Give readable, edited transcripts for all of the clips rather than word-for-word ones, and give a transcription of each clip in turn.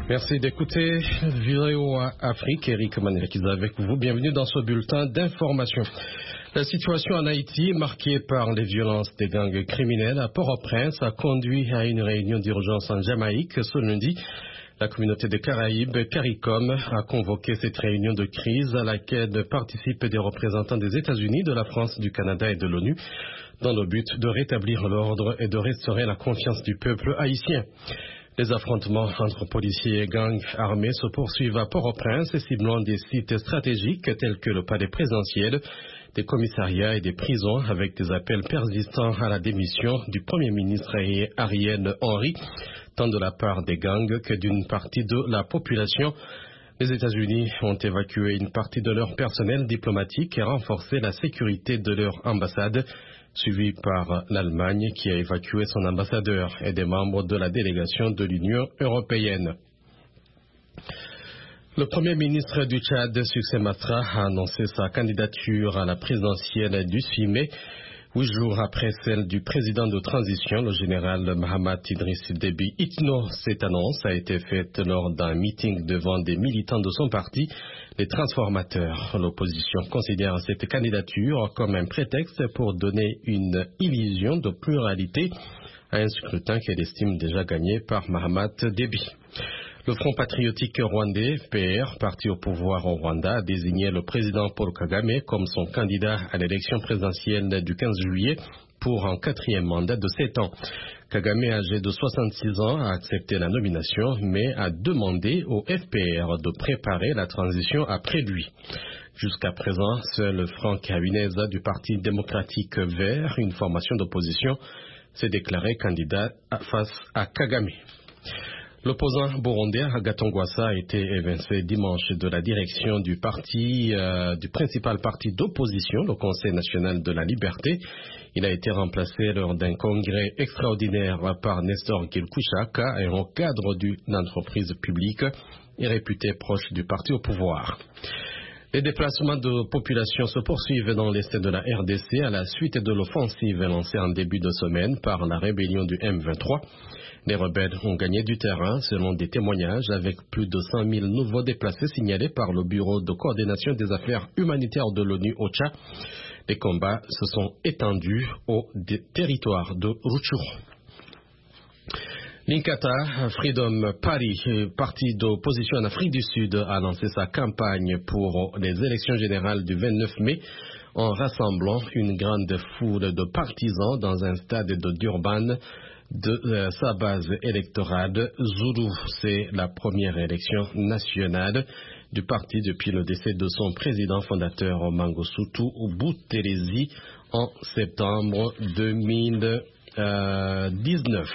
Merci d'écouter VOA Afrique. Eric Maniakiza avec vous. Bienvenue dans ce bulletin d'information. La situation en Haïti, marquée par les violences des gangs criminels à Port-au-Prince, a conduit à une réunion d'urgence en Jamaïque ce lundi. La communauté des Caraïbes, CARICOM, a convoqué cette réunion de crise à laquelle participent des représentants des États-Unis, de la France, du Canada et de l'ONU, dans le but de rétablir l'ordre et de restaurer la confiance du peuple haïtien. Les affrontements entre policiers et gangs armés se poursuivent à Port-au-Prince, ciblant des sites stratégiques tels que le palais présidentiel, des commissariats et des prisons, avec des appels persistants à la démission du Premier ministre Ariel Henry, tant de la part des gangs que d'une partie de la population. Les États-Unis ont évacué une partie de leur personnel diplomatique et renforcé la sécurité de leur ambassade, suivi par l'Allemagne qui a évacué son ambassadeur et des membres de la délégation de l'Union européenne. Le Premier ministre du Tchad, Succès Masra, a annoncé sa candidature à la présidentielle du 6 mai, 8 jours après celle du président de transition, le général Mahamat Idriss Déby Itno. Cette annonce a été faite lors d'un meeting devant des militants de son parti, les transformateurs. L'opposition considère cette candidature comme un prétexte pour donner une illusion de pluralité à un scrutin qu'elle estime déjà gagné par Mahamat Déby. Le Front patriotique rwandais, PR, parti au pouvoir au Rwanda, a désigné le président Paul Kagame comme son candidat à l'élection présidentielle du 15 juillet pour un 4e mandat de 7 ans. Kagame, âgé de 66 ans, a accepté la nomination, mais a demandé au FPR de préparer la transition après lui. Jusqu'à présent, seul Franck Habineza du Parti démocratique vert, une formation d'opposition, s'est déclaré candidat face à Kagame. L'opposant burundais Agathon Rwasa a été évincé dimanche de la direction du principal parti d'opposition, le Conseil national de la liberté. Il a été remplacé lors d'un congrès extraordinaire par Nestor Gilkushaka, un cadre d'une entreprise publique et réputé proche du parti au pouvoir. Les déplacements de population se poursuivent dans l'est de la RDC à la suite de l'offensive lancée en début de semaine par la rébellion du M23. Les rebelles ont gagné du terrain selon des témoignages, avec plus de 100 000 nouveaux déplacés signalés par le Bureau de coordination des affaires humanitaires de l'ONU OCHA. Les combats se sont étendus au territoire de Rutshuru. L'Inkatha Freedom Party, parti d'opposition en Afrique du Sud, a lancé sa campagne pour les élections générales du 29 mai en rassemblant une grande foule de partisans dans un stade de Durban de sa base électorale. Zulu, c'est la première élection nationale du parti depuis le décès de son président fondateur Mangosuthu Buthelezi en septembre 2019.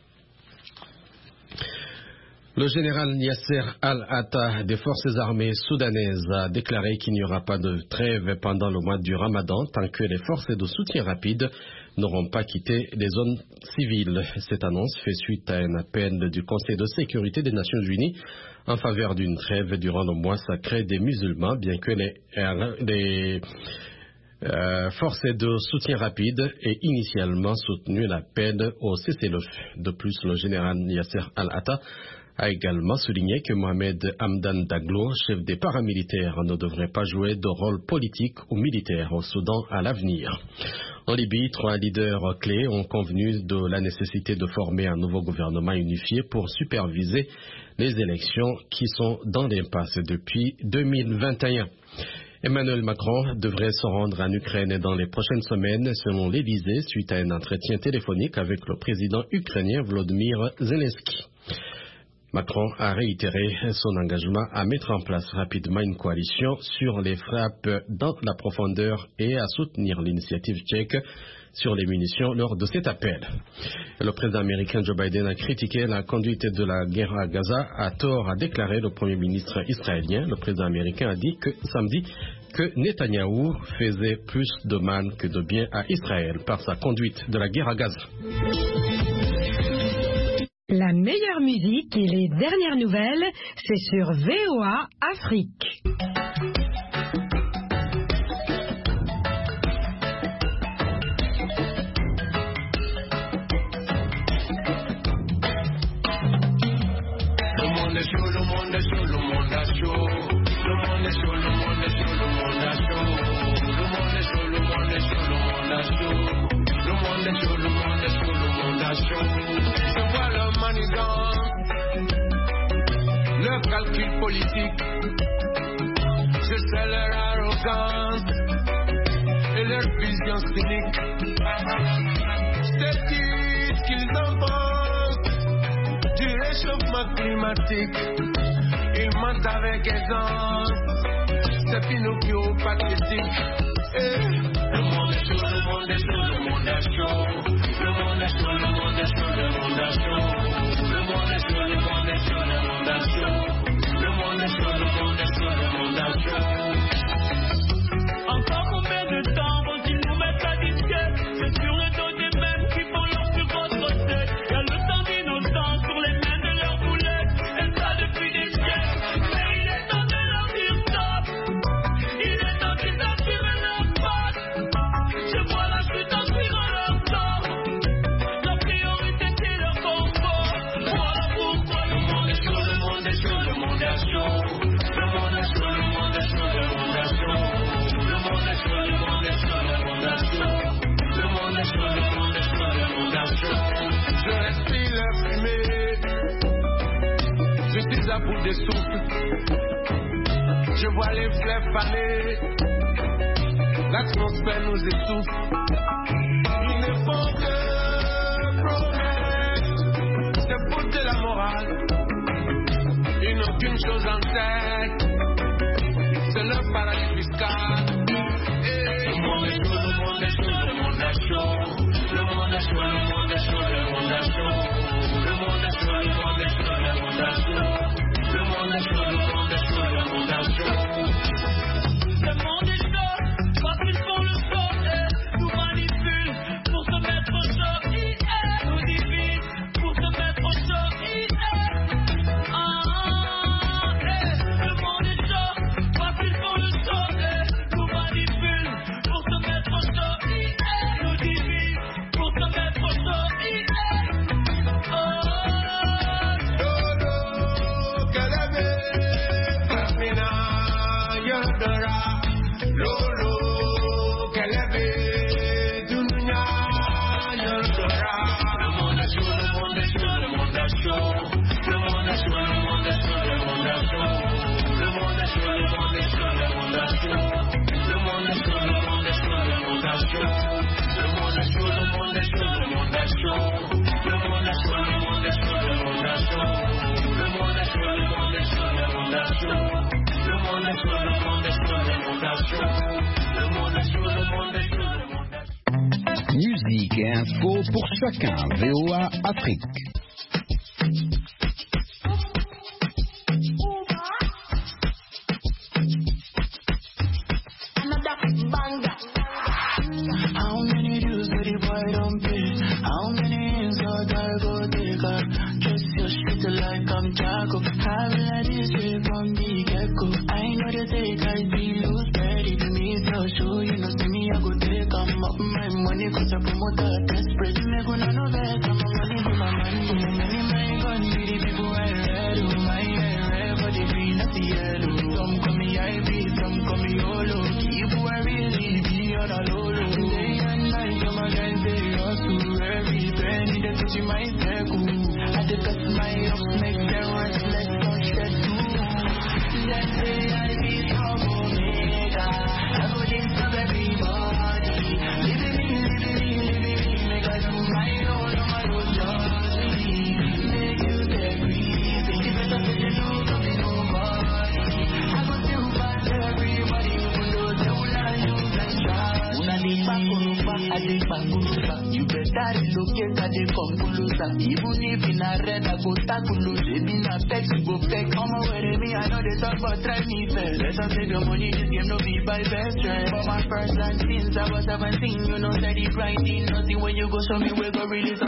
Le général Yasser Al-Attah des forces armées soudanaises a déclaré qu'il n'y aura pas de trêve pendant le mois du Ramadan tant que les forces de soutien rapide n'auront pas quitté les zones civiles. Cette annonce fait suite à un appel du Conseil de sécurité des Nations Unies en faveur d'une trêve durant le mois sacré des musulmans, bien que les forces de soutien rapide aient initialement soutenu l'appel au cessez-le-feu. De plus, le général Yasser Al-Attah a également souligné que Mohamed Hamdan Daglo, chef des paramilitaires, ne devrait pas jouer de rôle politique ou militaire au Soudan à l'avenir. En Libye, 3 leaders clés ont convenu de la nécessité de former un nouveau gouvernement unifié pour superviser les élections qui sont dans l'impasse depuis 2021. Emmanuel Macron devrait se rendre en Ukraine dans les prochaines semaines, selon l'Élysée, suite à un entretien téléphonique avec le président ukrainien Volodymyr Zelensky. Macron a réitéré son engagement à mettre en place rapidement une coalition sur les frappes dans la profondeur et à soutenir l'initiative tchèque sur les munitions lors de cet appel. Le président américain Joe Biden a critiqué la conduite de la guerre à Gaza. À tort, a déclaré le premier ministre israélien. Le président américain a dit samedi que Netanyahou faisait plus de mal que de bien à Israël par sa conduite de la guerre à Gaza. La meilleure musique et les dernières nouvelles, c'est sur VOA Afrique. Le monde est chaud, monde est chaud, le monde est chaud. Je vois leur manigance, leur calcul politique. Je sais leur arrogance et leur vision cynique. Je te dis ce qu'ils en pensent du réchauffement climatique. Ils mentent avec aisance, c'est Pinocchio pathétique. Le monde est chaud, le monde est chaud, le monde est chaud. Le monde est chaud, le monde est chaud, le monde est chaud. Le monde est chaud, le monde est chaud, le monde est chaud. Le monde est chaud, le monde est chaud, le monde est chaud. Encore combien de temps vont-ils nous mettre à disquette? C'est sur le dos des mêmes qui font leur plus grosse recette. Y'a le sang d'innocence sur les mains de leurs boulettes. Et ça depuis des siècles. Mais il est temps de leur dire stop. Il est temps qu'ils assument leur patte. Je vois la chute en tirant leur sort. Leur priorité c'est leur confort. Voilà pourquoi le monde est chaud, le monde est chaud, le monde est chaud. Le monde est chaud, le monde est chaud, le monde est chaud. Le monde est chaud, le monde est chaud, le monde est chaud. Le monde est chaud, le monde est chaud, le monde est chaud. Je respire la fumée. Je suis à bout de souffle. Je vois les fleurs faner. L'atmosphère nous étouffe. Ils ne font que promettre. C'est pour de la morale. Ils n'ont qu'une chose en tête. C'est leur paradis fiscal. Le monde est chaud, le monde est chaud, le monde est chaud. Le monde est chaud, le monde est chaud, le monde est chaud. Le monde est chaud, le monde est chaud, le monde est chaud. Le monde est chaud, le monde est chaud, le monde est chaud. Le monde est chaud, parce qu'ils font le saut, nous manipulent pour se mettre au choc, nous divisent pour se mettre au choc, le monde est chaud, parce qu'ils font le saut, nous manipulent pour se mettre au choc, nous divisent pour se mettre au choc, Musique et info pour chacun. VOA Afrique. You better relocate at the conclusion. Even if in a red, I go tackle. If in a text, go fake. Come away with me, I know they talk about try me fair. Let us take the money, this game no be by best friend. But my first and since I was 17, you know that it's grinding. Nothing when you go show me, we go really so